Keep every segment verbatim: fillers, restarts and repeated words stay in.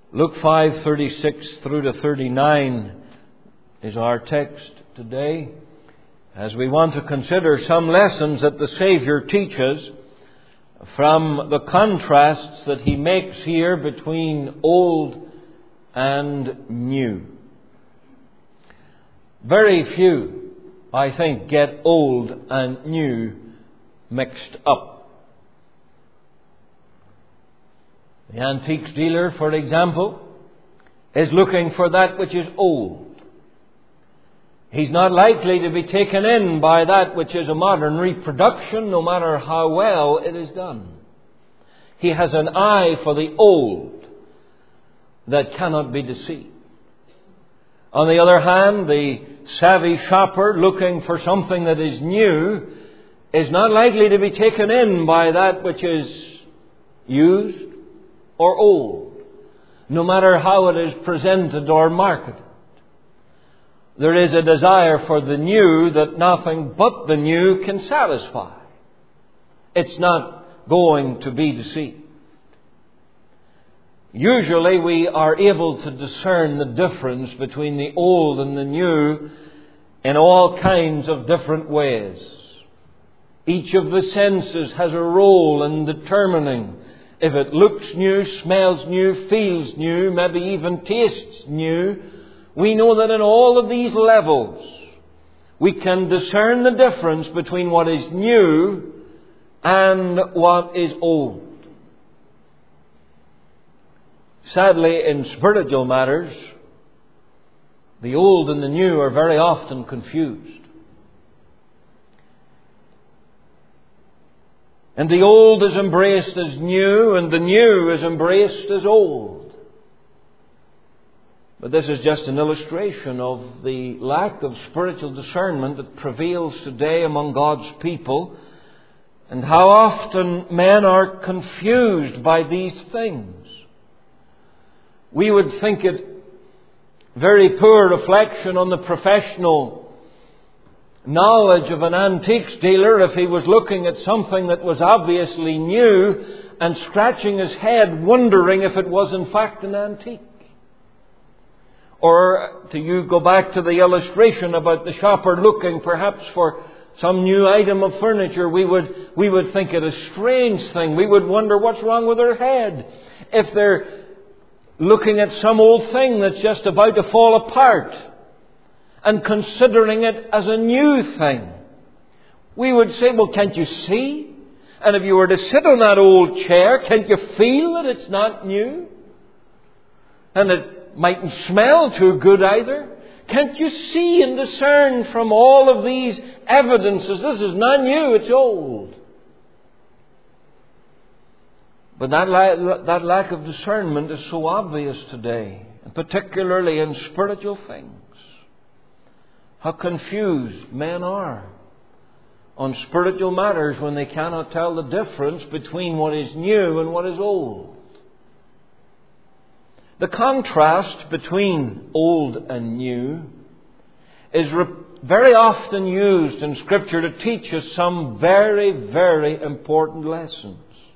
Luke five thirty-six through to thirty-nine is our text today, as we want to consider some lessons that the Saviour teaches from the contrasts that He makes here between old and new. Very few, I think, get old and new mixed up. The antiques dealer, for example, is looking for that which is old. He's not likely to be taken in by that which is a modern reproduction, no matter how well it is done. He has an eye for the old that cannot be deceived. On the other hand, the savvy shopper looking for something that is new is not likely to be taken in by that which is used or old, no matter how it is presented or marketed. There is a desire for the new that nothing but the new can satisfy. It's not going to be deceived. Usually we are able to discern the difference between the old and the new in all kinds of different ways. Each of the senses has a role in determining if it looks new, smells new, feels new, maybe even tastes new. We know that in all of these levels we can discern the difference between what is new and what is old. Sadly, in spiritual matters, the old and the new are very often confused. And the old is embraced as new, and the new is embraced as old. But this is just an illustration of the lack of spiritual discernment that prevails today among God's people, and how often men are confused by these things. We would think it very poor reflection on the professional knowledge of an antiques dealer if he was looking at something that was obviously new and scratching his head wondering if it was in fact an antique. Or to you go back to the illustration about the shopper looking perhaps for some new item of furniture, we would we would think it a strange thing. We would wonder what's wrong with their head if they're looking at some old thing that's just about to fall apart and considering it as a new thing. We would say, well, can't you see? And if you were to sit on that old chair, can't you feel that it's not new? And it mightn't smell too good either. Can't you see and discern from all of these evidences, this is not new, it's old? But that, la- that lack of discernment is so obvious today, and particularly in spiritual things. How confused men are on spiritual matters when they cannot tell the difference between what is new and what is old. The contrast between old and new is re- very often used in Scripture to teach us some very, very important lessons.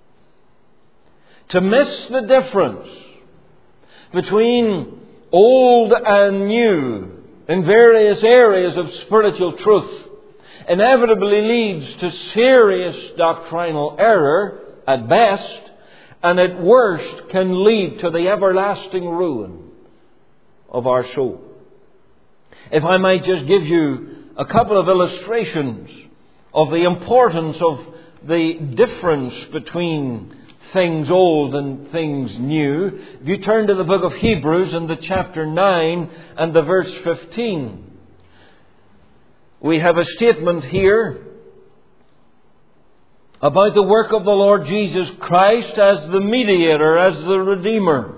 To miss the difference between old and new in various areas of spiritual truth inevitably leads to serious doctrinal error at best, and at worst can lead to the everlasting ruin of our soul. If I might just give you a couple of illustrations of the importance of the difference between things old and things new. If you turn to the book of Hebrews and the chapter nine and the verse fifteen, we have a statement here about the work of the Lord Jesus Christ as the mediator, as the Redeemer.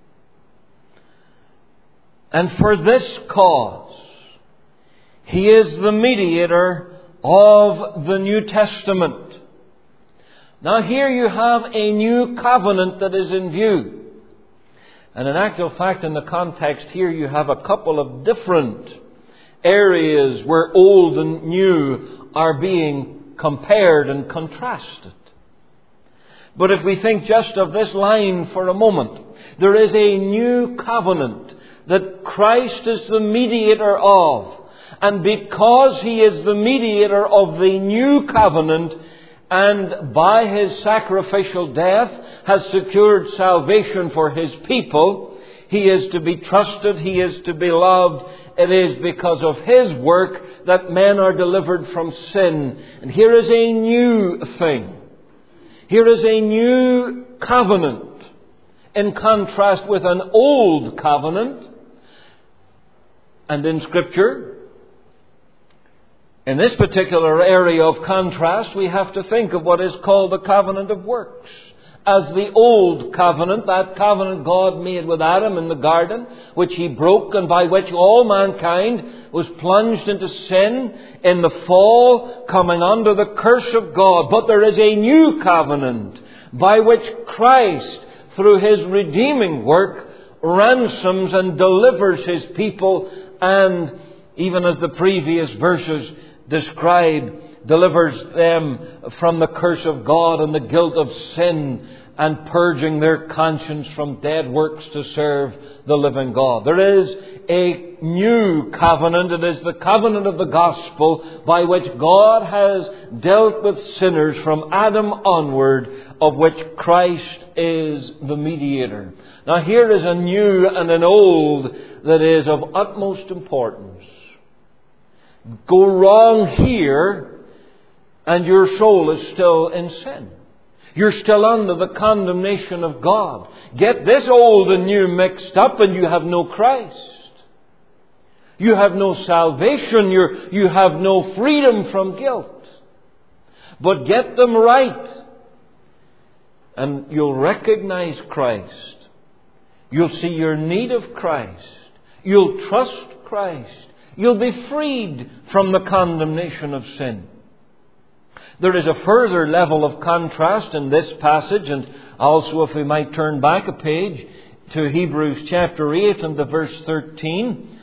And for this cause, He is the mediator of the New Testament. Now here you have a new covenant that is in view. And in actual fact, in the context here, you have a couple of different areas where old and new are being compared and contrasted. But if we think just of this line for a moment, there is a new covenant that Christ is the mediator of. And because He is the mediator of the new covenant, and by His sacrificial death has secured salvation for His people, He is to be trusted, He is to be loved. It is because of His work that men are delivered from sin. And here is a new thing. Here is a new covenant in contrast with an old covenant. And in Scripture, in this particular area of contrast, we have to think of what is called the covenant of works. As the old covenant, that covenant God made with Adam in the garden, which He broke and by which all mankind was plunged into sin in the fall, coming under the curse of God. But there is a new covenant by which Christ, through His redeeming work, ransoms and delivers His people, and even as the previous verses describe, delivers them from the curse of God and the guilt of sin, and purging their conscience from dead works to serve the living God. There is a new covenant. It is the covenant of the gospel by which God has dealt with sinners from Adam onward, of which Christ is the mediator. Now here is a new and an old that is of utmost importance. Go wrong here, and your soul is still in sin. You're still under the condemnation of God. Get this old and new mixed up and you have no Christ. You have no salvation. You're, you have no freedom from guilt. But get them right, and you'll recognize Christ. You'll see your need of Christ. You'll trust Christ. You'll be freed from the condemnation of sin. There is a further level of contrast in this passage, and also if we might turn back a page to Hebrews chapter eight and the verse thirteen,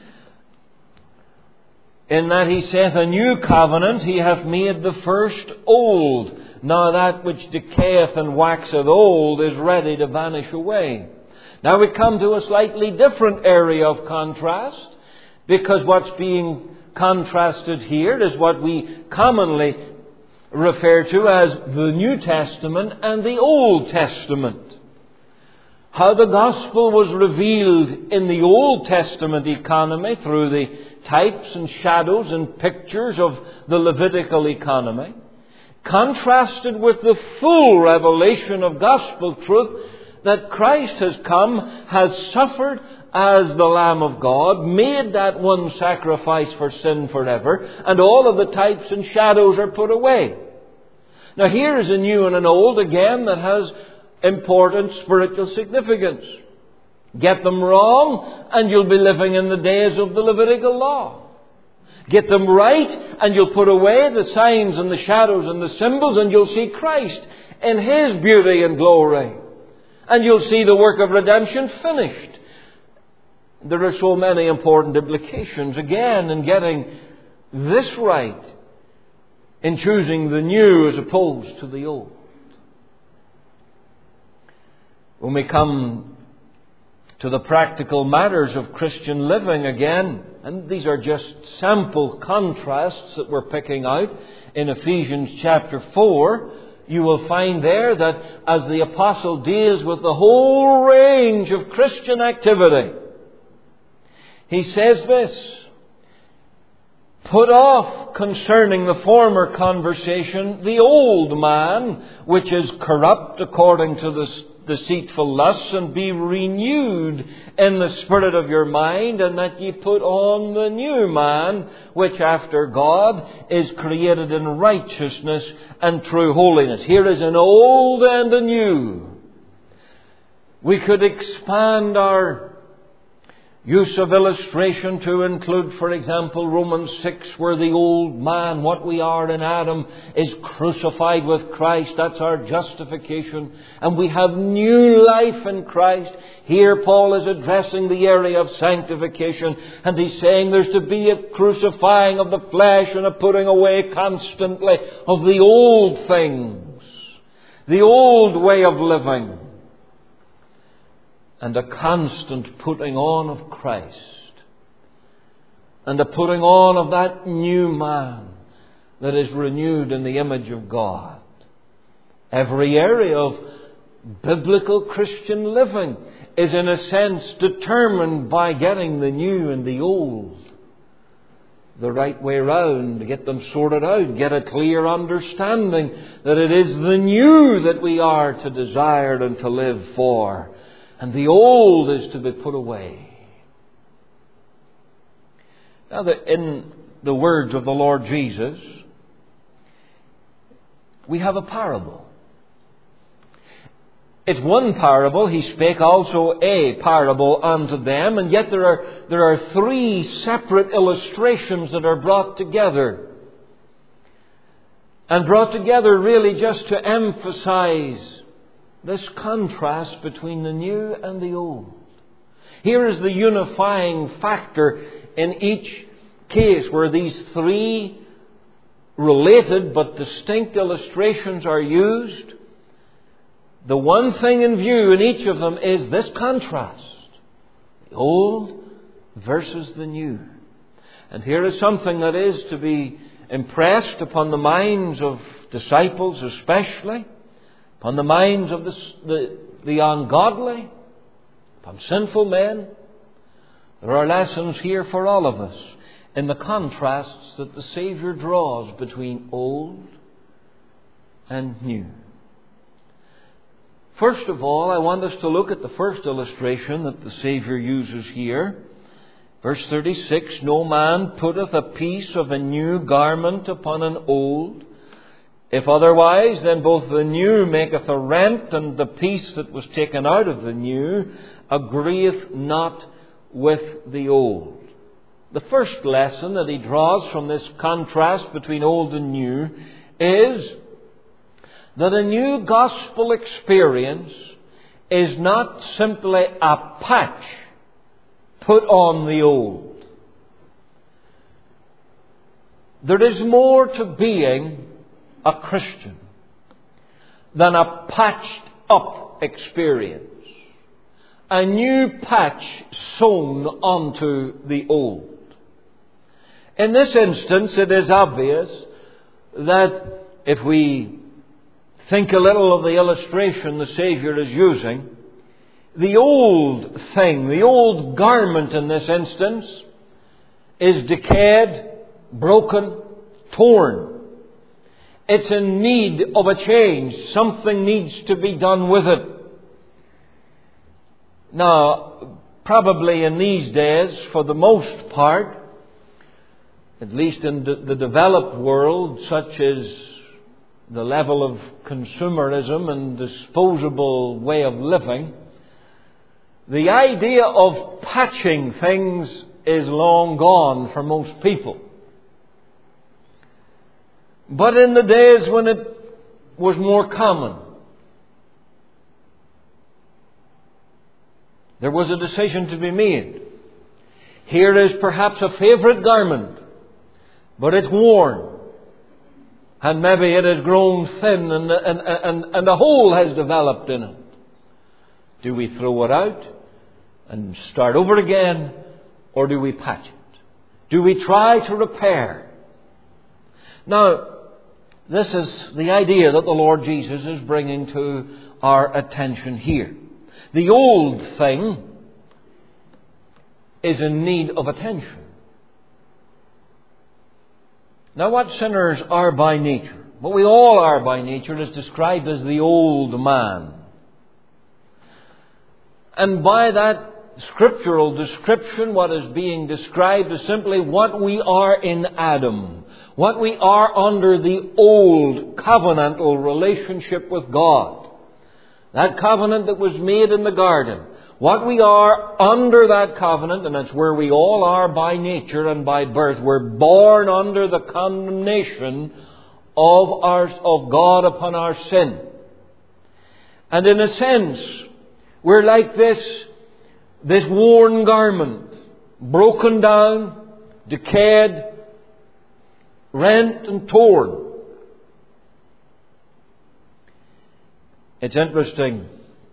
in that He saith, a new covenant He hath made the first old. Now that which decayeth and waxeth old is ready to vanish away. Now we come to a slightly different area of contrast, because what's being contrasted here is what we commonly refer to as the New Testament and the Old Testament. How the gospel was revealed in the Old Testament economy through the types and shadows and pictures of the Levitical economy, contrasted with the full revelation of gospel truth that Christ has come, has suffered as the Lamb of God, made that one sacrifice for sin forever, and all of the types and shadows are put away. Now here is a new and an old again that has important spiritual significance. Get them wrong and you'll be living in the days of the Levitical law. Get them right and you'll put away the signs and the shadows and the symbols, and you'll see Christ in His beauty and glory. And you'll see the work of redemption finished. There are so many important implications again in getting this right, in choosing the new as opposed to the old. When we come to the practical matters of Christian living again, and these are just sample contrasts that we're picking out in Ephesians chapter four, you will find there that as the apostle deals with the whole range of Christian activity, he says this: put off concerning the former conversation the old man, which is corrupt according to the deceitful lusts, and be renewed in the spirit of your mind, and that ye put on the new man, which after God is created in righteousness and true holiness. Here is an old and a new. We could expand our use of illustration to include, for example, Romans six, where the old man, what we are in Adam, is crucified with Christ. That's our justification. And we have new life in Christ. Here Paul is addressing the area of sanctification, and he's saying there's to be a crucifying of the flesh and a putting away constantly of the old things. the old way of living, and a constant putting on of Christ, and a putting on of that new man that is renewed in the image of God. Every area of biblical Christian living is in a sense determined by getting the new and the old the right way round, to get them sorted out, get a clear understanding that it is the new that we are to desire and to live for, and the old is to be put away. Now, in the words of the Lord Jesus, we have a parable. It's one parable. He spake also a parable unto them, and yet there are, there are three separate illustrations that are brought together. And brought together really just to emphasize this contrast between the new and the old. Here is the unifying factor in each case where these three related but distinct illustrations are used. The one thing in view in each of them is this contrast. The old versus the new. And here is something that is to be impressed upon the minds of disciples especially, upon the minds of the, the, the ungodly, upon sinful men. There are lessons here for all of us in the contrasts that the Saviour draws between old and new. First of all, I want us to look at the first illustration that the Saviour uses here. Verse thirty-six, no man putteth a piece of a new garment upon an old. If otherwise, then both the new maketh a rent, and the piece that was taken out of the new agreeth not with the old. The first lesson that he draws from this contrast between old and new is that a new gospel experience is not simply a patch put on the old. There is more to being a Christian than a patched up experience. A new patch sewn onto the old. In this instance, it is obvious that if we think a little of the illustration the Saviour is using, the old thing, the old garment in this instance, is decayed, broken, torn. It's in need of a change. Something needs to be done with it. Now, probably in these days, for the most part, at least in the developed world, such as the level of consumerism and disposable way of living, the idea of patching things is long gone for most people. But in the days when it was more common, there was a decision to be made. Here is perhaps a favourite garment, but it's worn. And maybe it has grown thin and, and, and, and a hole has developed in it. Do we throw it out and start over again, or do we patch it? Do we try to repair? Now, this is the idea that the Lord Jesus is bringing to our attention here. The old thing is in need of attention. Now, what sinners are by nature, what we all are by nature, is described as the old man. And by that scriptural description, what is being described is simply what we are in Adam, what we are under the old covenantal relationship with God. That covenant that was made in the garden. What we are under that covenant, and that's where we all are by nature and by birth. We're born under the condemnation of our, of God upon our sin. And in a sense, we're like this, this worn garment, broken down, decayed, rent and torn. It's interesting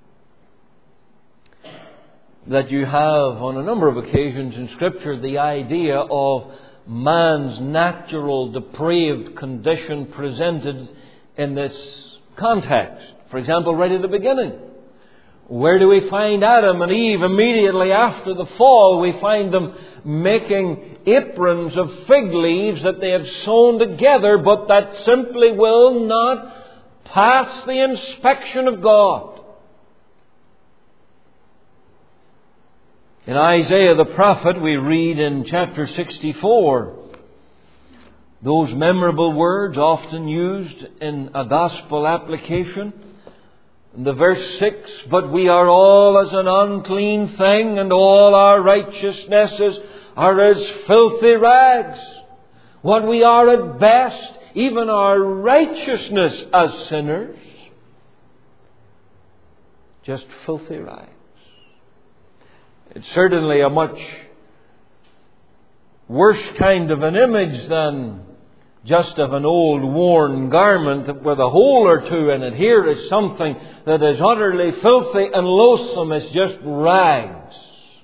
that you have on a number of occasions in Scripture the idea of man's natural depraved condition presented in this context. For example, right at the beginning, where do we find Adam and Eve? Immediately after the fall, we find them making aprons of fig leaves that they have sewn together, but that simply will not pass the inspection of God. In Isaiah the prophet, we read in chapter sixty-four those memorable words often used in a gospel application. In the verse six, but we are all as an unclean thing, and all our righteousnesses are as filthy rags. What we are at best, even our righteousness as sinners, just filthy rags. It's certainly a much worse kind of an image than just of an old worn garment with a hole or two in it. Here is something that is utterly filthy and loathsome. It's just rags.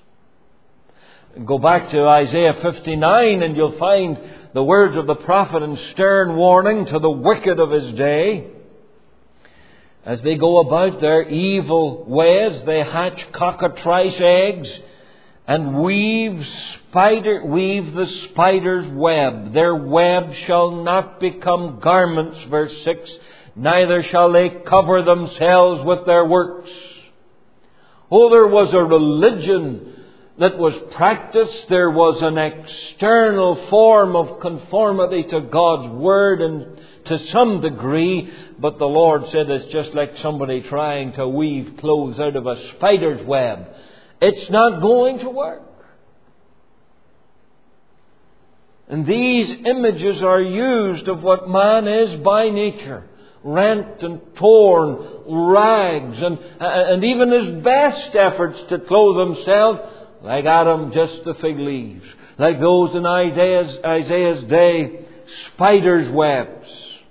Go back to Isaiah fifty-nine and you'll find the words of the prophet in stern warning to the wicked of his day. As they go about their evil ways, they hatch cockatrice eggs and weave spider, weave the spider's web. Their web shall not become garments, verse six, neither shall they cover themselves with their works. Oh, there was a religion that was practiced. There was an external form of conformity to God's Word and to some degree, but the Lord said it's just like somebody trying to weave clothes out of a spider's web. It's not going to work. And these images are used of what man is by nature. Rent and torn, rags, and, and even his best efforts to clothe himself, like Adam, just the fig leaves. Like those in Isaiah's, Isaiah's day, spider's webs.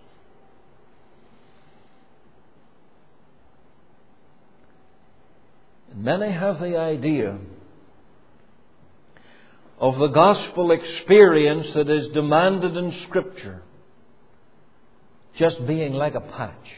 And many have the idea of the gospel experience that is demanded in Scripture just being like a patch.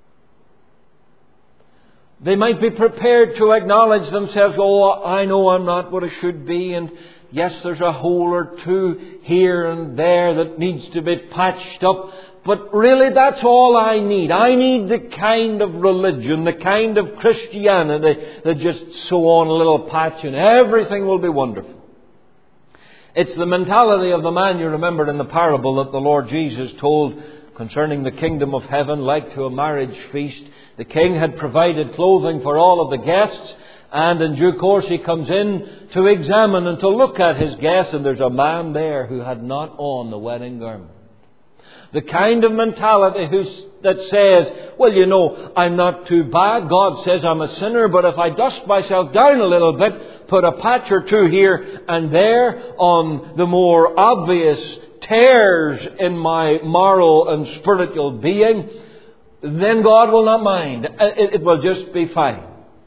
They might be prepared to acknowledge themselves, oh, I know I'm not what I should be, and yes, there's a hole or two here and there that needs to be patched up, but really that's all I need. I need the kind of religion, the kind of Christianity that just sew on a little patch and everything will be wonderful. It's the mentality of the man you remembered in the parable that the Lord Jesus told concerning the kingdom of heaven, like to a marriage feast. The king had provided clothing for all of the guests, and in due course he comes in to examine and to look at his guests, and there's a man there who had not on the wedding garment. The kind of mentality who's, that says, well, you know, I'm not too bad. God says I'm a sinner, but if I dust myself down a little bit, put a patch or two here and there on the more obvious tears in my moral and spiritual being, then God will not mind. It, it will just be fine.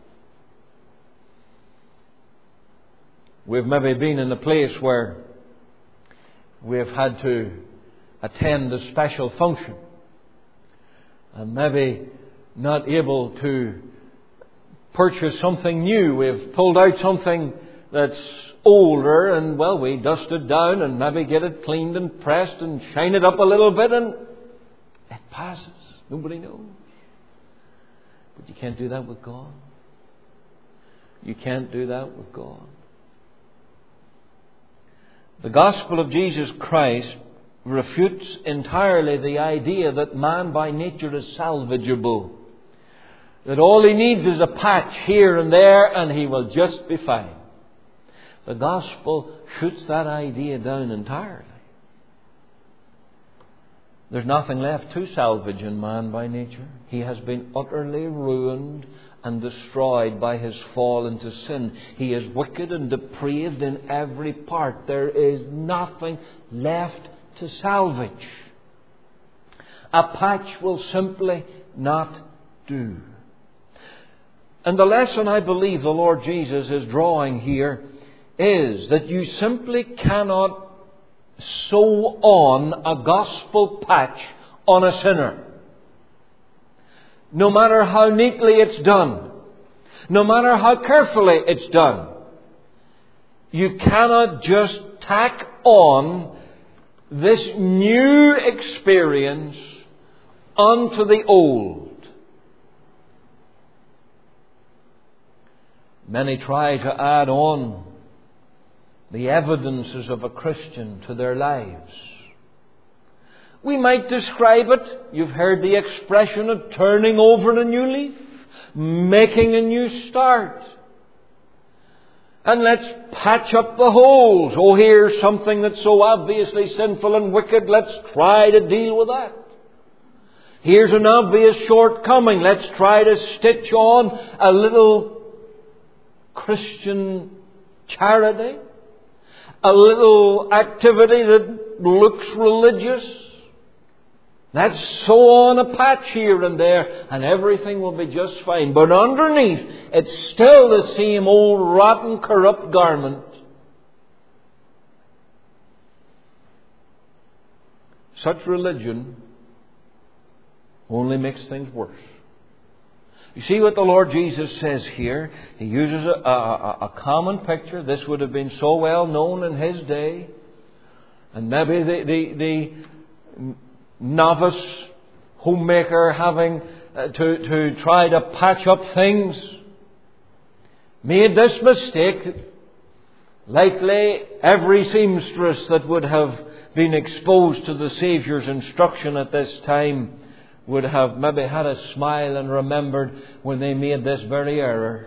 We've maybe been in a place where we've had to attend a special function and maybe not able to purchase something new. We've pulled out something that's older and, well, we dust it down and maybe get it cleaned and pressed and shine it up a little bit and it passes. Nobody knows. But you can't do that with God. You can't do that with God. The gospel of Jesus Christ refutes entirely the idea that man by nature is salvageable. That all he needs is a patch here and there and he will just be fine. The gospel shoots that idea down entirely. There's nothing left to salvage in man by nature. He has been utterly ruined and destroyed by his fall into sin. He is wicked and depraved in every part. There is nothing left to salvage. A patch will simply not do. And the lesson I believe the Lord Jesus is drawing here is that you simply cannot sew on a gospel patch on a sinner. No matter how neatly it's done, no matter how carefully it's done, you cannot just tack on this new experience onto the old. Many try to add on the evidences of a Christian to their lives. We might describe it, you've heard the expression of turning over a new leaf, making a new start. And let's patch up the holes. Oh, here's something that's so obviously sinful and wicked, let's try to deal with that. Here's an obvious shortcoming, let's try to stitch on a little Christian charity, a little activity that looks religious. Let's sew on a patch here and there and everything will be just fine. But underneath, it's still the same old rotten, corrupt garment. Such religion only makes things worse. You see what the Lord Jesus says here? He uses a, a, a common picture. This would have been so well known in His day. And maybe the, the, the novice homemaker having uh, to, to try to patch up things made this mistake. Likely every seamstress that would have been exposed to the Saviour's instruction at this time would have maybe had a smile and remembered when they made this very error.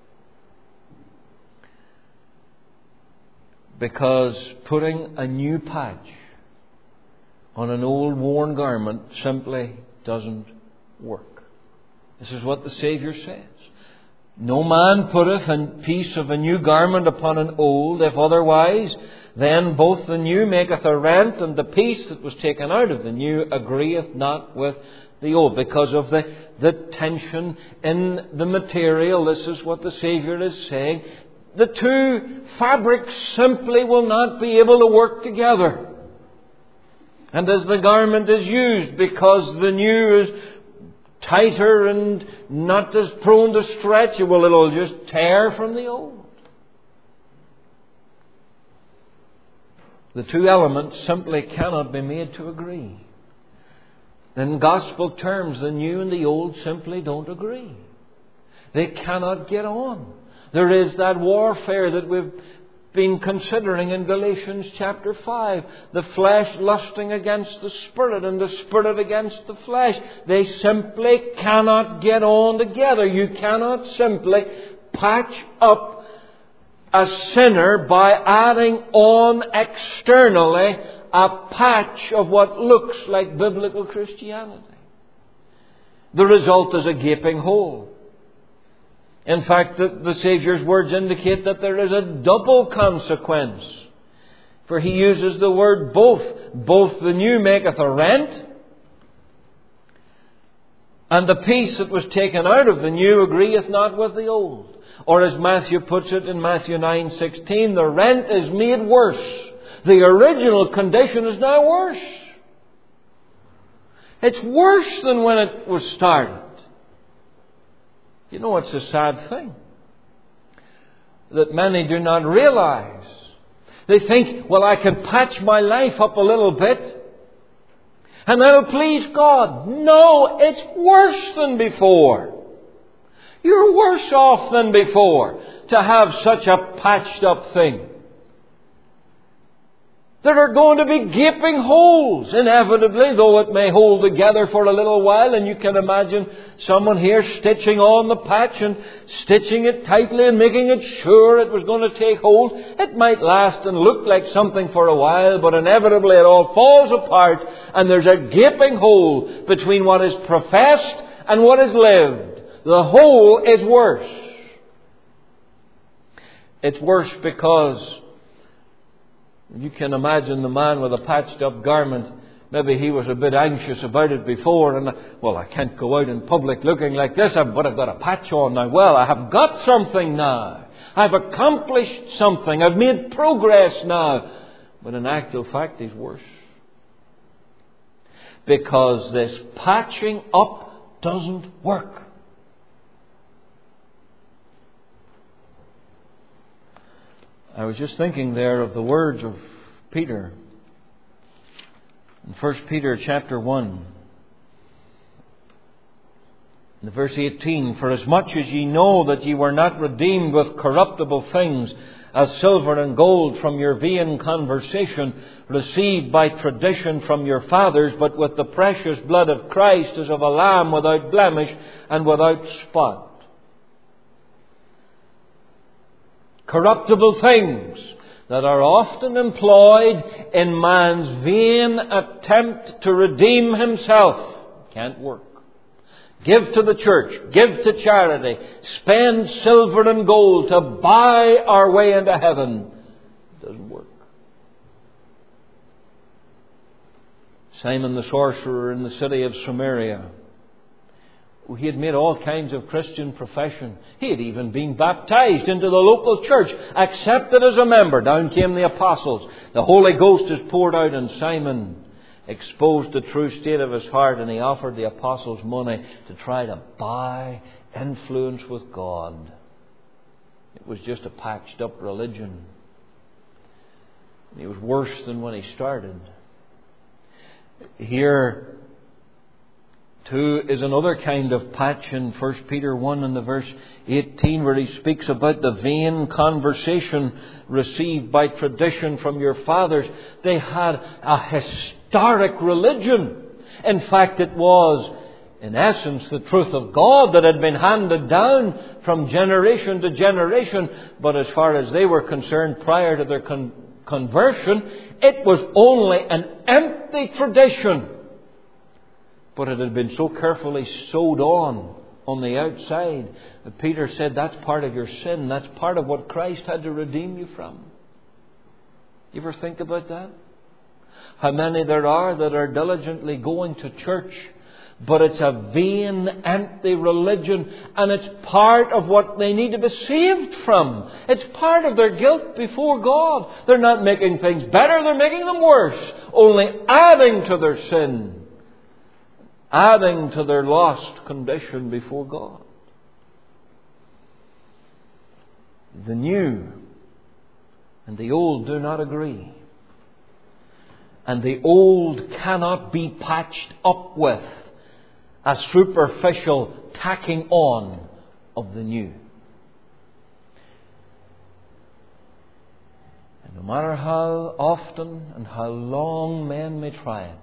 Because putting a new patch on an old worn garment simply doesn't work. This is what the Saviour says. No man putteth a piece of a new garment upon an old, if otherwise, then both the new maketh a rent, and the piece that was taken out of the new agreeth not with the old. Because of the, the tension in the material, this is what the Saviour is saying. The two fabrics simply will not be able to work together. And as the garment is used, because the new is tighter and not as prone to stretch, well, it'll just tear from the old. The two elements simply cannot be made to agree. In gospel terms, the new and the old simply don't agree. They cannot get on. There is that warfare that we've been considering in Galatians chapter five. The flesh lusting against the Spirit and the Spirit against the flesh. They simply cannot get on together. You cannot simply patch up a sinner by adding on externally a patch of what looks like biblical Christianity. The result is a gaping hole. In fact, the, the Saviour's words indicate that there is a double consequence. For He uses the word both. Both the new maketh a rent, and the piece that was taken out of the new agreeth not with the old. Or as Matthew puts it in Matthew nine sixteen, the rent is made worse. The original condition is now worse. It's worse than when it was started. You know, it's a sad thing that many do not realize. They think, well, I can patch my life up a little bit and that'll please God. No, it's worse than before. You're worse off than before to have such a patched up thing. There are going to be gaping holes, inevitably, though it may hold together for a little while. And you can imagine someone here stitching on the patch and stitching it tightly and making it sure it was going to take hold. It might last and look like something for a while, but inevitably it all falls apart and there's a gaping hole between what is professed and what is lived. The hole is worse. It's worse because you can imagine the man with a patched up garment Maybe he was a bit anxious about it before, and, well, I can't go out in public looking like this, but I've got a patch on now. Well, I have got something now. I've accomplished something. I've made progress now. But in actual fact, he's worse. Because this patching up doesn't work. I was just thinking there of the words of Peter in First Peter chapter one. In verse eighteen, for as much as ye know that ye were not redeemed with corruptible things, as silver and gold from your vain conversation, received by tradition from your fathers, but with the precious blood of Christ as of a lamb without blemish and without spot. Corruptible things that are often employed in man's vain attempt to redeem himself can't work. Give to the church, give to charity, spend silver and gold to buy our way into heaven. It doesn't work. Simon the sorcerer in the city of Samaria, he had made all kinds of Christian profession. He had even been baptized into the local church, accepted as a member. Down came the apostles. The Holy Ghost is poured out, and Simon exposed the true state of his heart, and he offered the apostles money to try to buy influence with God. It was just a patched up religion. He was worse than when he started. Here too is another kind of patch in First Peter one and the verse eighteen, where he speaks about the vain conversation received by tradition from your fathers. They had a historic religion. In fact, it was, in essence, the truth of God that had been handed down from generation to generation. But as far as they were concerned, prior to their con- conversion, it was only an empty tradition. But it had been so carefully sewed on on the outside that Peter said that's part of your sin. That's part of what Christ had to redeem you from. You ever think about that? How many there are that are diligently going to church, but it's a vain, empty religion, and it's part of what they need to be saved from. It's part of their guilt before God. They're not making things better, they're making them worse, only adding to their sin. Adding to their lost condition before God. The new and the old do not agree. And the old cannot be patched up with a superficial tacking on of the new. And no matter how often and how long men may try it,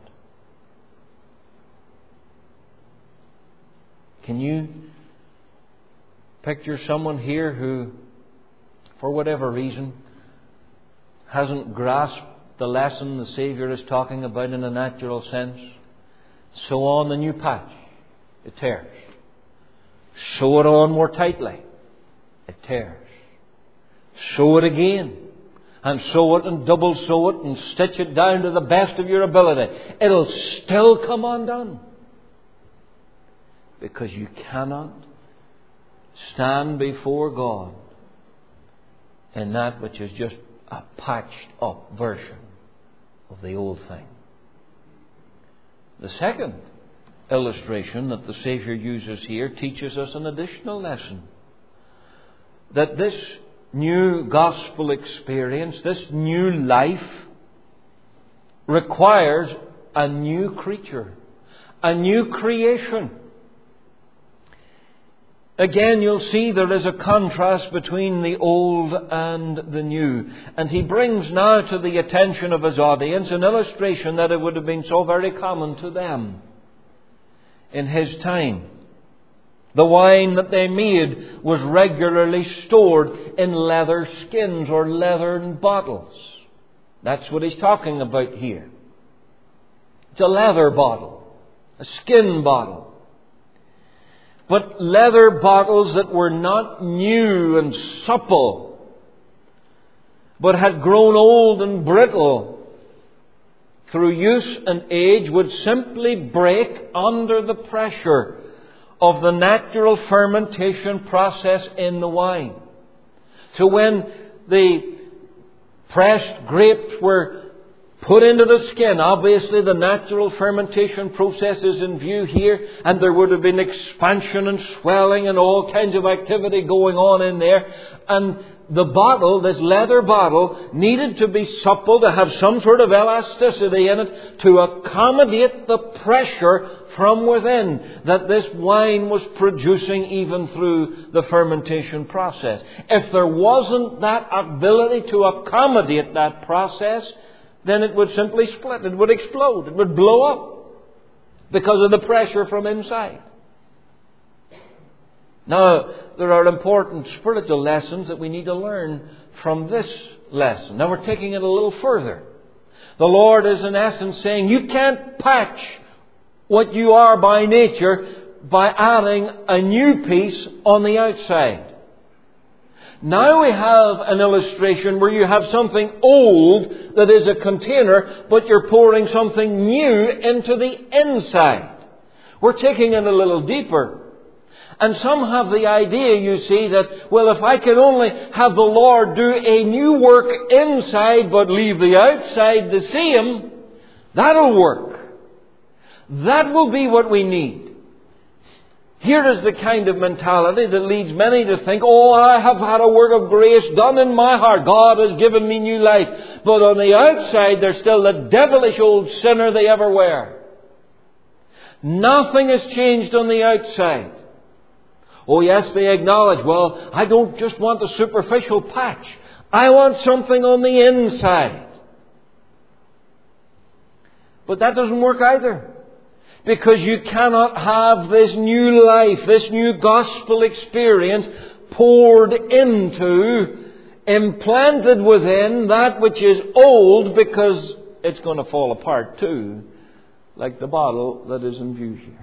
can you picture someone here who, for whatever reason, hasn't grasped the lesson the Saviour is talking about in a natural sense? Sew on the new patch. It tears. Sew it on more tightly. It tears. Sew it again. And sew it and double sew it and stitch it down to the best of your ability. It'll still come undone. Because you cannot stand before God in that which is just a patched up version of the old thing. The second illustration that the Saviour uses here teaches us an additional lesson. That this new gospel experience, this new life, requires a new creature, a new creation. Again, you'll see there is a contrast between the old and the new. And he brings now to the attention of his audience an illustration that it would have been so very common to them in his time. The wine that they made was regularly stored in leather skins or leathern bottles. That's what he's talking about here. It's a leather bottle, a skin bottle. But leather bottles that were not new and supple, but had grown old and brittle through use and age, would simply break under the pressure of the natural fermentation process in the wine. So when the pressed grapes were put into the skin, obviously the natural fermentation process is in view here, and there would have been expansion and swelling and all kinds of activity going on in there. And the bottle, this leather bottle, needed to be supple, to have some sort of elasticity in it to accommodate the pressure from within that this wine was producing even through the fermentation process. If there wasn't that ability to accommodate that process, then it would simply split. It would explode. It would blow up because of the pressure from inside. Now, there are important spiritual lessons that we need to learn from this lesson. Now, we're taking it a little further. The Lord is in essence saying, you can't patch what you are by nature by adding a new piece on the outside. Now we have an illustration where you have something old that is a container, but you're pouring something new into the inside. We're taking it a little deeper. And some have the idea, you see, that, well, if I can only have the Lord do a new work inside but leave the outside the same, that'll work. That will be what we need. Here is the kind of mentality that leads many to think, oh, I have had a work of grace done in my heart. God has given me new life. But on the outside, they're still the devilish old sinner they ever were. Nothing has changed on the outside. Oh, yes, they acknowledge, well, I don't just want a superficial patch. I want something on the inside. But that doesn't work either. Because you cannot have this new life, this new gospel experience poured into, implanted within that which is old, because it's going to fall apart too, like the bottle that is in view here.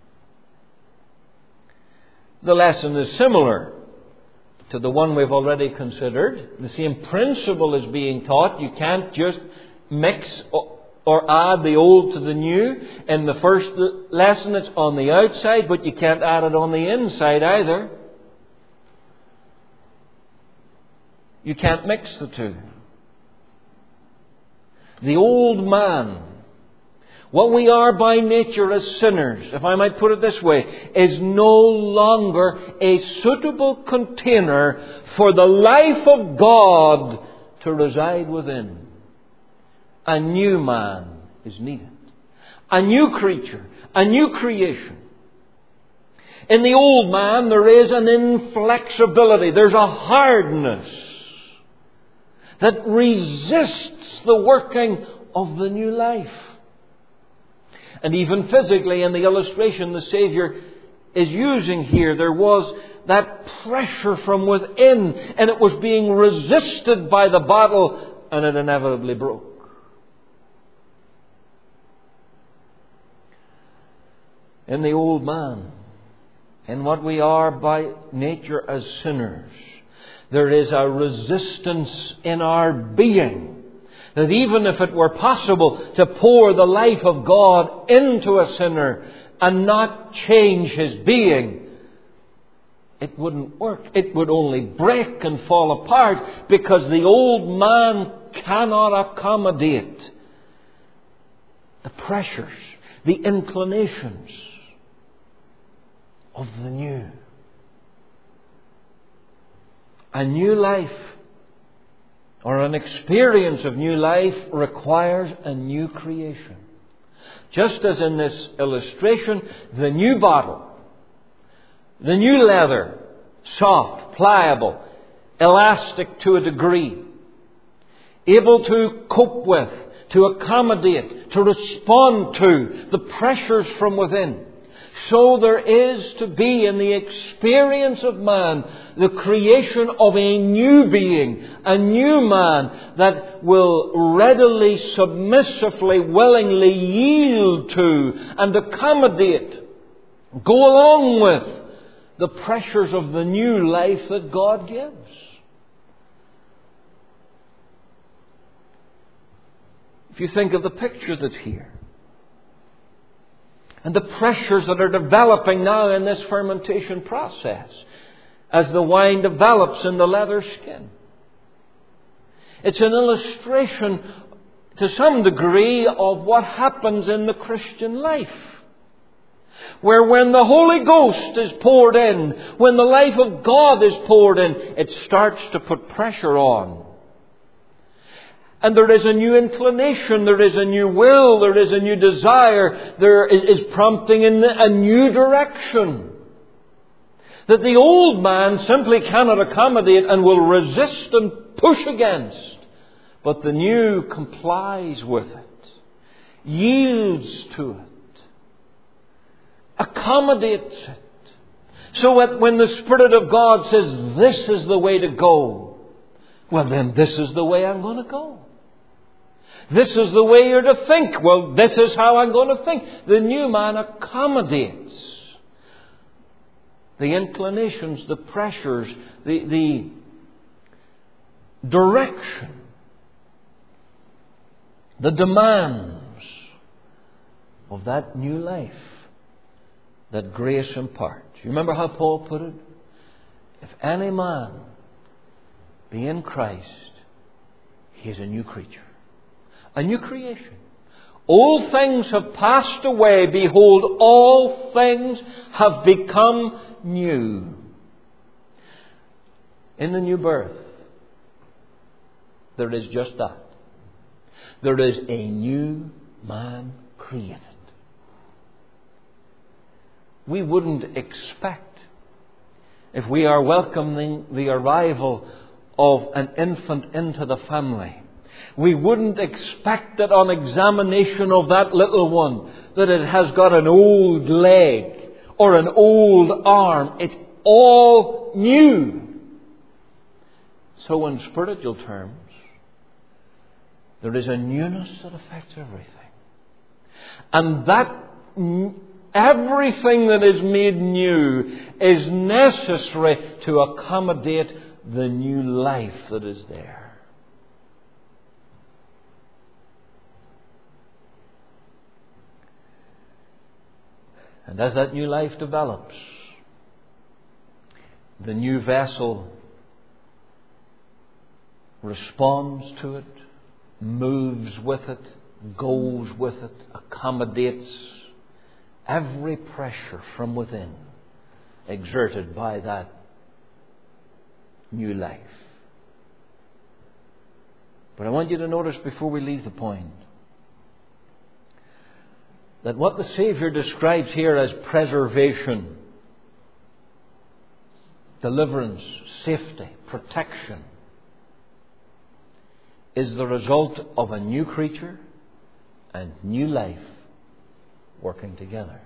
The lesson is similar to the one we've already considered. The same principle is being taught. You can't just mix or add the old to the new. In the first lesson, it's on the outside, but you can't add it on the inside either. You can't mix the two. The old man, what we are by nature as sinners, if I might put it this way, is no longer a suitable container for the life of God to reside within. A new man is needed. A new creature. A new creation. In the old man there is an inflexibility. There's a hardness that resists the working of the new life. And even physically in the illustration the Saviour is using here, there was that pressure from within, and it was being resisted by the bottle, and it inevitably broke. In the old man, in what we are by nature as sinners, there is a resistance in our being that even if it were possible to pour the life of God into a sinner and not change his being, it wouldn't work. It would only break and fall apart because the old man cannot accommodate the pressures, the inclinations of the new. A new life or an experience of new life requires a new creation. Just as in this illustration, the new bottle, the new leather, soft, pliable, elastic to a degree, able to cope with, to accommodate, to respond to the pressures from within. So there is to be in the experience of man the creation of a new being, a new man that will readily, submissively, willingly yield to and accommodate, go along with the pressures of the new life that God gives. If you think of the picture that's here, and the pressures that are developing now in this fermentation process as the wine develops in the leather skin. It's an illustration to some degree of what happens in the Christian life. Where when the Holy Ghost is poured in, when the life of God is poured in, it starts to put pressure on. And there is a new inclination, there is a new will, there is a new desire, there is prompting in a new direction. That the old man simply cannot accommodate and will resist and push against. But the new complies with it, yields to it, accommodates it. So that when the Spirit of God says, this is the way to go, well then this is the way I'm going to go. This is the way you're to think. Well, this is how I'm going to think. The new man accommodates the inclinations, the pressures, the, the direction, the demands of that new life that grace imparts. You remember how Paul put it? If any man be in Christ, he is a new creature. A new creation. Old things have passed away. Behold, all things have become new. In the new birth, there is just that. There is a new man created. We wouldn't expect, if we are welcoming the arrival of an infant into the family, we wouldn't expect that on examination of that little one that it has got an old leg or an old arm. It's all new. So in spiritual terms, there is a newness that affects everything. And that everything that is made new is necessary to accommodate the new life that is there. And as that new life develops, the new vessel responds to it, moves with it, goes with it, accommodates every pressure from within exerted by that new life. But I want you to notice before we leave the point that what the Savior describes here as preservation, deliverance, safety, protection, is the result of a new creature and new life working together.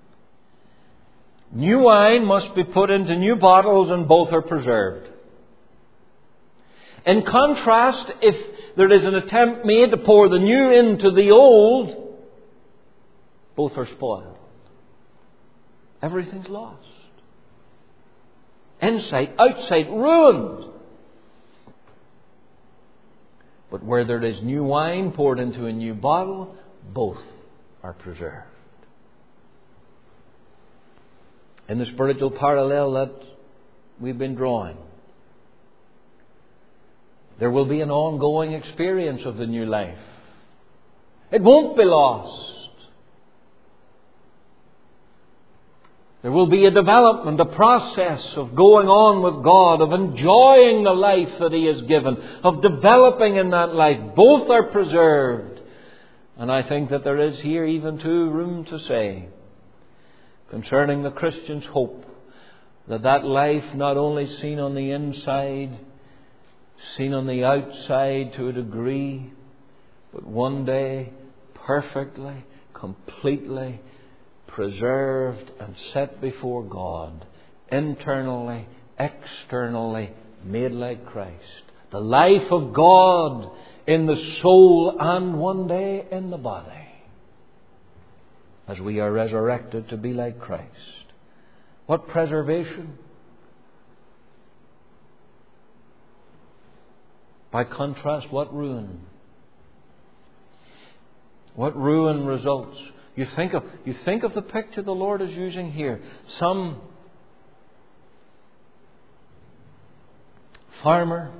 New wine must be put into new bottles and both are preserved. In contrast, if there is an attempt made to pour the new into the old, both are spoiled. Everything's lost. Inside, outside, ruined. But where there is new wine poured into a new bottle, both are preserved. In the spiritual parallel that we've been drawing, there will be an ongoing experience of the new life. It won't be lost. There will be a development, a process of going on with God, of enjoying the life that He has given, of developing in that life. Both are preserved. And I think that there is here even too room to say concerning the Christian's hope that that life not only seen on the inside, seen on the outside to a degree, but one day perfectly, completely preserved and set before God, internally, externally, made like Christ. The life of God in the soul and one day in the body, as we are resurrected to be like Christ. What preservation? By contrast, what ruin? What ruin results? You think of, you think of the picture the Lord is using here. Some farmer,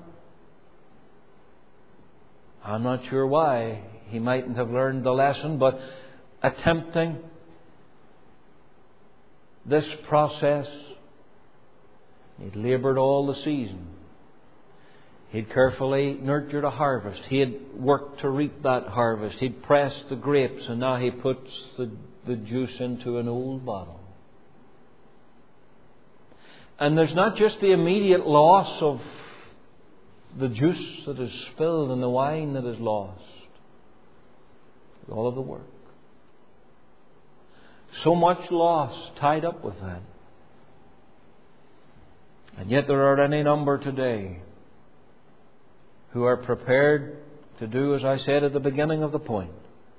I'm not sure why he mightn't have learned the lesson, but attempting this process, he'd laboured all the season. He'd carefully nurtured a harvest. He had worked to reap that harvest. He'd pressed the grapes, and now he puts the, the juice into an old bottle. And there's not just the immediate loss of the juice that is spilled and the wine that is lost. All of the work. So much loss tied up with that. And yet there are any number today who are prepared to do, as I said at the beginning of the point,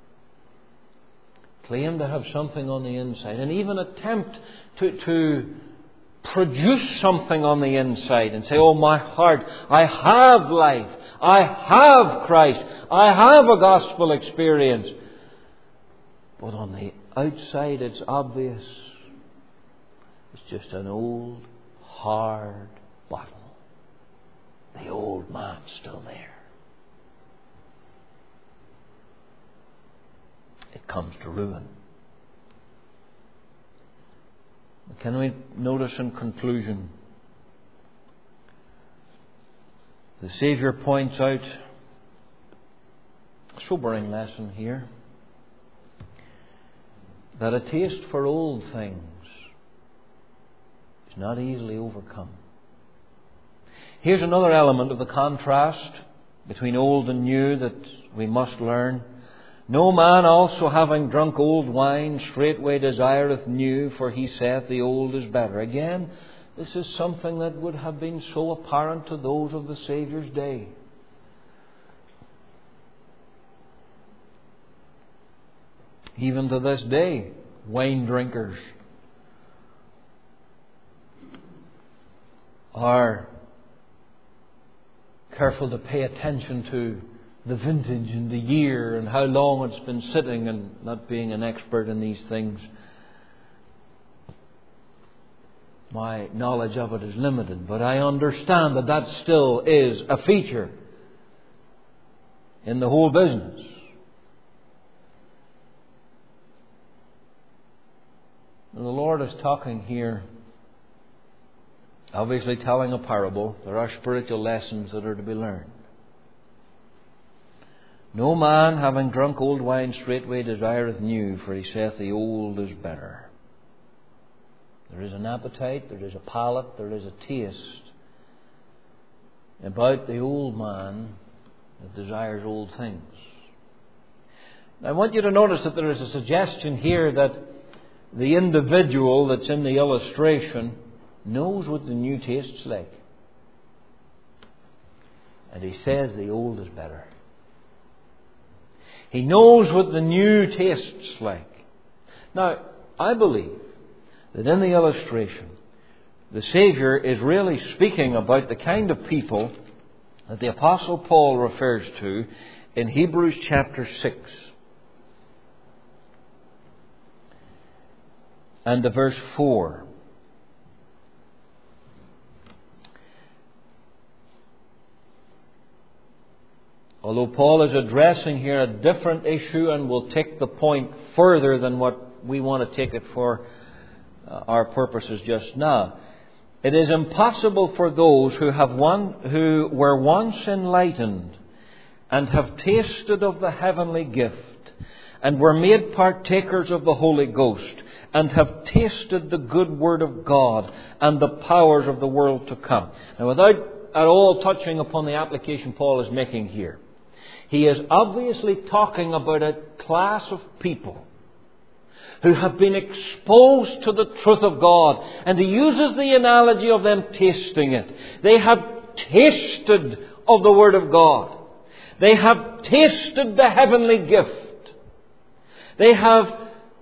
claim to have something on the inside and even attempt to, to produce something on the inside and say, oh, my heart, I have life, I have Christ, I have a gospel experience. But on the outside it's obvious it's just an old, hard bottle. The old man's still there. It comes to ruin. Can we notice in conclusion, the Saviour points out a sobering lesson here, that a taste for old things is not easily overcome. Here's another element of the contrast between old and new that we must learn. No man also having drunk old wine straightway desireth new, for he saith the old is better. Again, this is something that would have been so apparent to those of the Saviour's day. Even to this day, wine drinkers are careful to pay attention to the vintage and the year and how long it's been sitting, and not being an expert in these things, my knowledge of it is limited, but I understand that that still is a feature in the whole business. And the Lord is talking here, obviously telling a parable. There are spiritual lessons that are to be learned. No man having drunk old wine straightway desireth new, for he saith the old is better. There is an appetite, there is a palate, there is a taste about the old man that desires old things. Now, I want you to notice that there is a suggestion here that the individual that's in the illustration knows what the new tastes like. And he says the old is better. He knows what the new tastes like. Now, I believe that in the illustration, the Saviour is really speaking about the kind of people that the Apostle Paul refers to in Hebrews chapter six. And to verse four. Although Paul is addressing here a different issue and will take the point further than what we want to take it for uh, our purposes just now. It is impossible for those who have one, who were once enlightened and have tasted of the heavenly gift and were made partakers of the Holy Ghost and have tasted the good word of God and the powers of the world to come. Now, without at all touching upon the application Paul is making here, he is obviously talking about a class of people who have been exposed to the truth of God. And he uses the analogy of them tasting it. They have tasted of the Word of God. They have tasted the heavenly gift. They have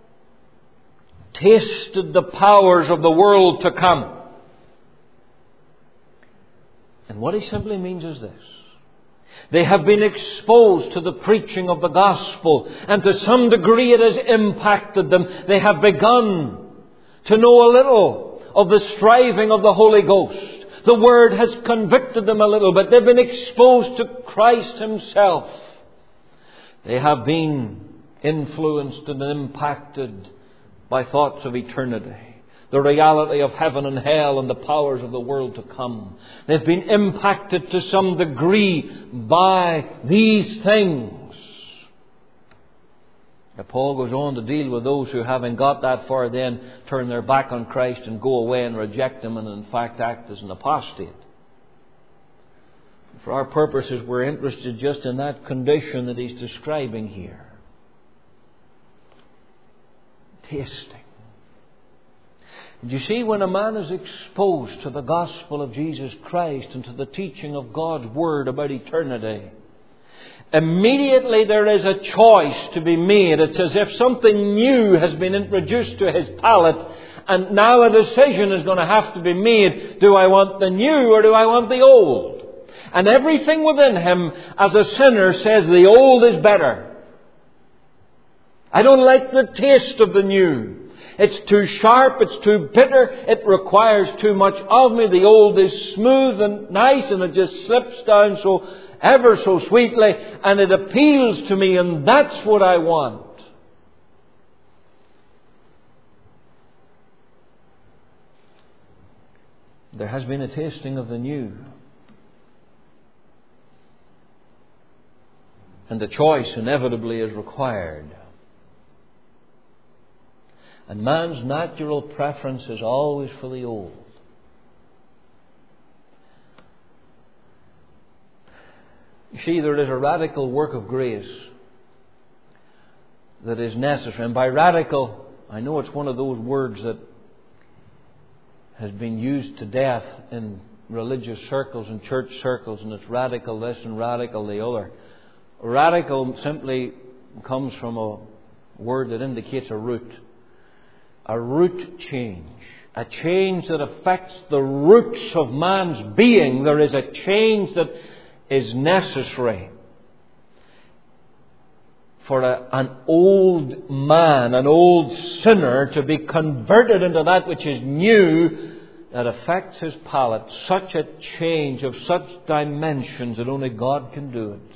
tasted the powers of the world to come. And what he simply means is this: They have been exposed to the preaching of the gospel, and to some degree it has impacted them. They have begun to know a little of the striving of the Holy Ghost. The Word has convicted them a little bit. They've been exposed to Christ Himself. They have been influenced and impacted by thoughts of eternity, the reality of heaven and hell and the powers of the world to come. They've been impacted to some degree by these things. And Paul goes on to deal with those who, having got that far, then turn their back on Christ and go away and reject Him and in fact act as an apostate. For our purposes, we're interested just in that condition that he's describing here. Tasting. And you see, when a man is exposed to the gospel of Jesus Christ and to the teaching of God's Word about eternity, immediately there is a choice to be made. It's as if something new has been introduced to his palate, and now a decision is going to have to be made. Do I want the new or do I want the old? And everything within him as a sinner says the old is better. I don't like the taste of the new. It's too sharp, it's too bitter, it requires too much of me. The old is smooth and nice and it just slips down so ever so sweetly and it appeals to me, and that's what I want. There has been a tasting of the new. And the choice inevitably is required. And man's natural preference is always for the old. You see, there is a radical work of grace that is necessary. And by radical, I know it's one of those words that has been used to death in religious circles and church circles, and it's radical this and radical the other. Radical simply comes from a word that indicates a root. A root change. A change that affects the roots of man's being. There is a change that is necessary for a, an old man, an old sinner, to be converted into that which is new, that affects his palate. Such a change of such dimensions that only God can do it.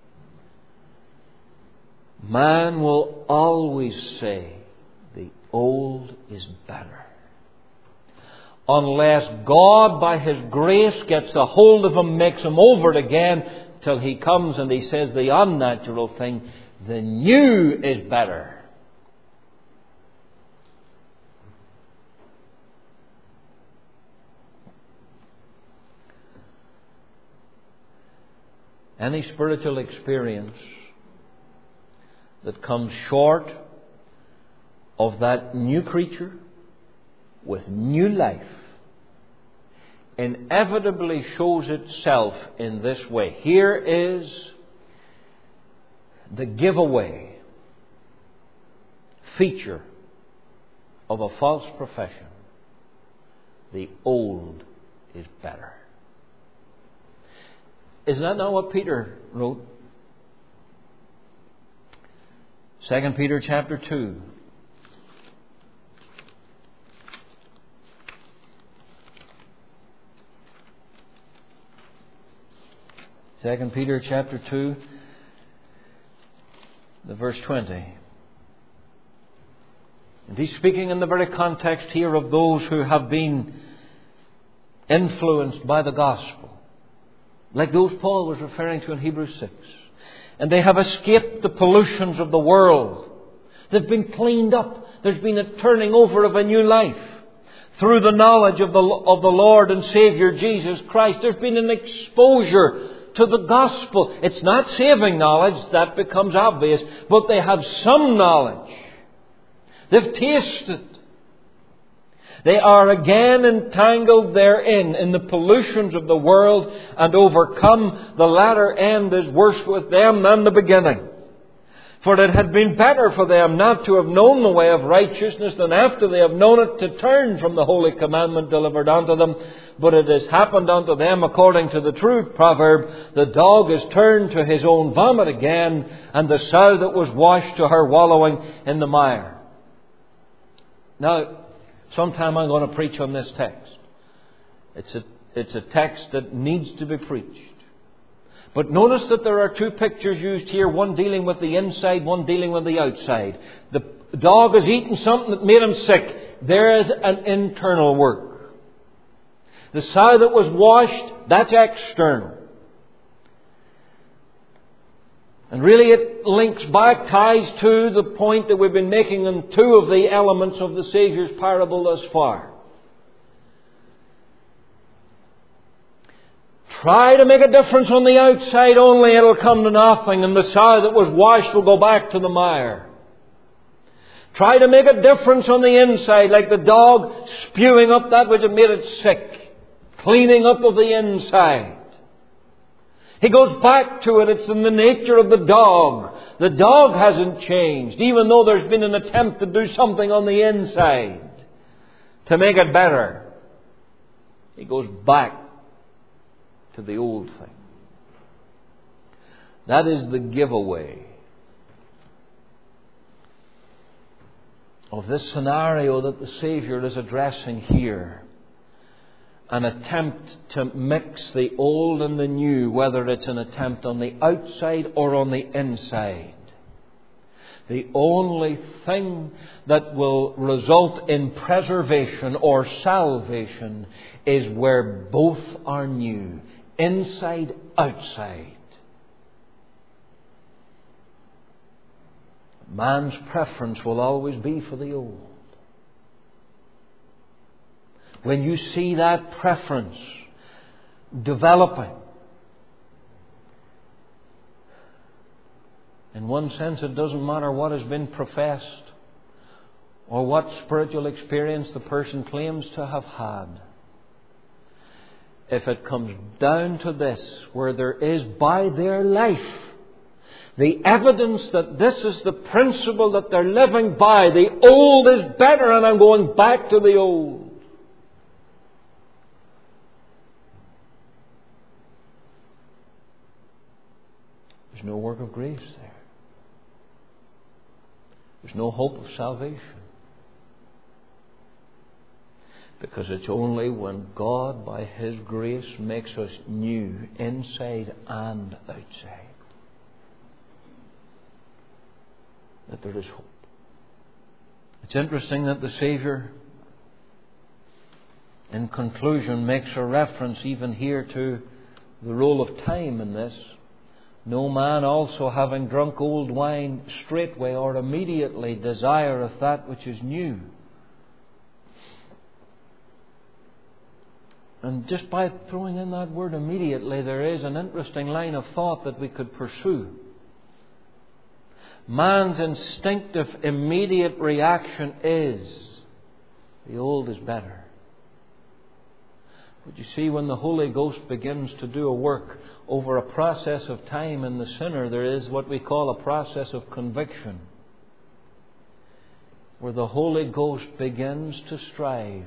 Man will always say, the old is better. Unless God, by His grace, gets a hold of him, makes him over it again, till he comes and he says the unnatural thing, the new is better. Any spiritual experience that comes short of that new creature with new life inevitably shows itself in this way. Here is the giveaway feature of a false profession. The old is better. Isn't that not what Peter wrote? Second Peter chapter two. Second Peter chapter two, the verse twenty. And he's speaking in the very context here of those who have been influenced by the gospel, like those Paul was referring to in Hebrews six. And they have escaped the pollutions of the world. They've been cleaned up. There's been a turning over of a new life through the knowledge of the, of the Lord and Savior Jesus Christ. There's been an exposure to the gospel. It's not saving knowledge, that becomes obvious, but they have some knowledge. They've tasted. They are again entangled therein, in the pollutions of the world, and overcome. The latter end is worse with them than the beginning. For it had been better for them not to have known the way of righteousness than after they have known it to turn from the holy commandment delivered unto them. But it has happened unto them according to the true proverb, the dog is turned to his own vomit again, and the sow that was washed to her wallowing in the mire. Now, sometime I'm going to preach on this text. It's a, it's a text that needs to be preached. But notice that there are two pictures used here, one dealing with the inside, one dealing with the outside. The dog has eaten something that made him sick. There is an internal work. The sow that was washed, that's external. And really it links back, ties to the point that we've been making in two of the elements of the Saviour's parable thus far. Try to make a difference on the outside only, it'll come to nothing, and the sow that was washed will go back to the mire. Try to make a difference on the inside, like the dog spewing up that which had made it sick, cleaning up of the inside. He goes back to it. It's in the nature of the dog. The dog hasn't changed, even though there's been an attempt to do something on the inside to make it better. He goes back to the old thing. That is the giveaway of this scenario that the Saviour is addressing here. An attempt to mix the old and the new, whether it's an attempt on the outside or on the inside. The only thing that will result in preservation or salvation is where both are new. Inside, outside. Man's preference will always be for the old. When you see that preference developing, in one sense it doesn't matter what has been professed or what spiritual experience the person claims to have had. If it comes down to this, where there is by their life the evidence that this is the principle that they're living by, the old is better and I'm going back to the old. There's no work of grace there. There's no hope of salvation. Because it's only when God, by His grace, makes us new, inside and outside, that there is hope. It's interesting that the Saviour, in conclusion, makes a reference even here to the role of time in this. No man also, having drunk old wine, straightway or immediately desireth that which is new. And just by throwing in that word immediately, there is an interesting line of thought that we could pursue. Man's instinctive immediate reaction is, the old is better. But you see, when the Holy Ghost begins to do a work over a process of time in the sinner, there is what we call a process of conviction, where the Holy Ghost begins to strive.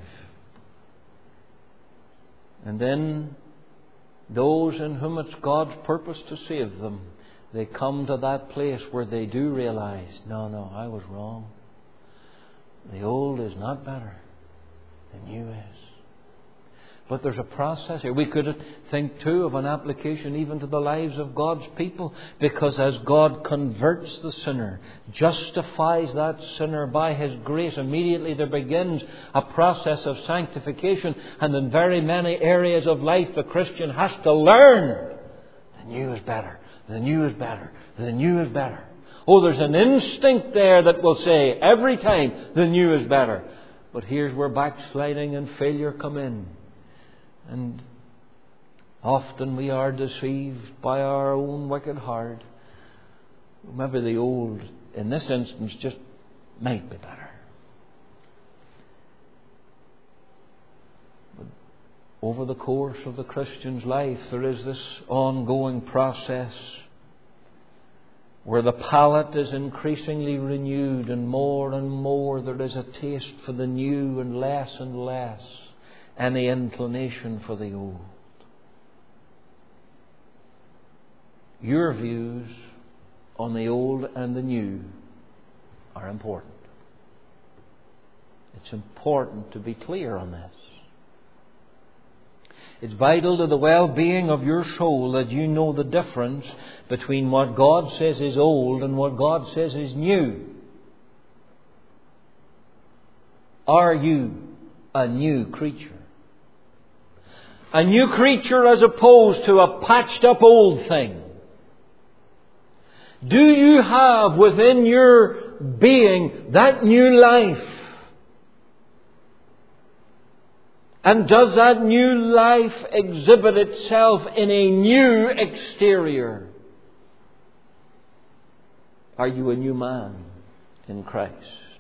And then those in whom it's God's purpose to save them, they come to that place where they do realize, no, no, I was wrong. The old is not better. The new is. But there's a process here. We could think too of an application even to the lives of God's people, because as God converts the sinner, justifies that sinner by His grace, immediately there begins a process of sanctification, and in very many areas of life the Christian has to learn the new is better, the new is better, the new is better. Oh, there's an instinct there that will say every time the new is better. But here's where backsliding and failure come in. And often we are deceived by our own wicked heart. Maybe the old, in this instance, just might be better. But over the course of the Christian's life, there is this ongoing process where the palate is increasingly renewed and more and more there is a taste for the new and less and less any inclination for the old. Your views on the old and the new are important. It's important to be clear on this. It's vital to the well-being of your soul that you know the difference between what God says is old and what God says is new. Are you a new creature? A new creature as opposed to a patched up old thing? Do you have within your being that new life? And does that new life exhibit itself in a new exterior? Are you a new man in Christ?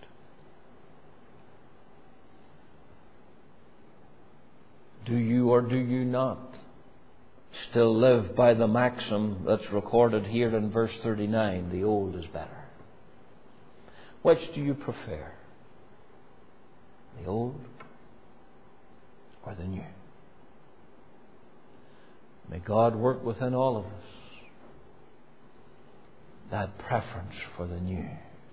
Do you or do you not still live by the maxim that's recorded here in verse thirty-nine, the old is better? Which do you prefer? The old or the new? May God work within all of us that preference for the new.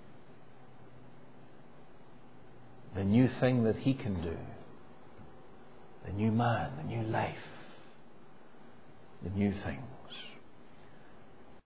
The new thing that He can do. The new man, the new life, the new things.